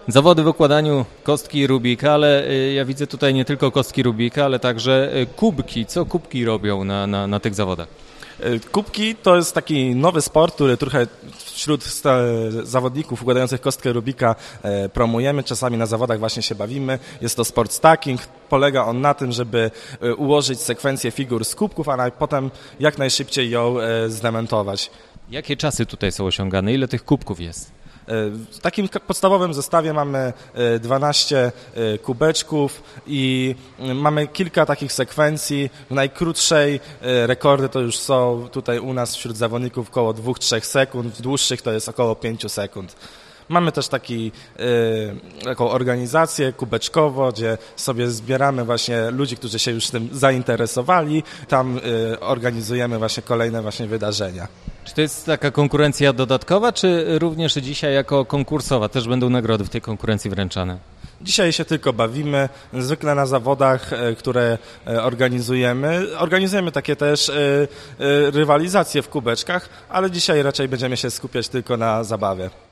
Zawody w układaniu kostki Rubika, ale ja widzę tutaj nie tylko kostki Rubika, ale także kubki. Co kubki robią na tych zawodach? Kubki to jest taki nowy sport, który trochę wśród zawodników układających kostkę Rubika promujemy. Czasami na zawodach właśnie się bawimy. Jest to sport stacking. Polega on na tym, żeby ułożyć sekwencję figur z kubków, a potem jak najszybciej ją zdementować. Jakie czasy tutaj są osiągane? Ile tych kubków jest? W takim podstawowym zestawie mamy 12 kubeczków i mamy kilka takich sekwencji. W najkrótszej rekordy to już są tutaj u nas wśród zawodników około 2-3 sekund, w dłuższych to jest około 5 sekund. Mamy też taką organizację kubeczkowo, gdzie sobie zbieramy właśnie ludzi, którzy się już tym zainteresowali. Tam organizujemy właśnie kolejne właśnie wydarzenia. Czy to jest taka konkurencja dodatkowa, czy również dzisiaj jako konkursowa też będą nagrody w tej konkurencji wręczane? Dzisiaj się tylko bawimy, zwykle na zawodach, które organizujemy takie też rywalizacje w kubeczkach, ale dzisiaj raczej będziemy się skupiać tylko na zabawie.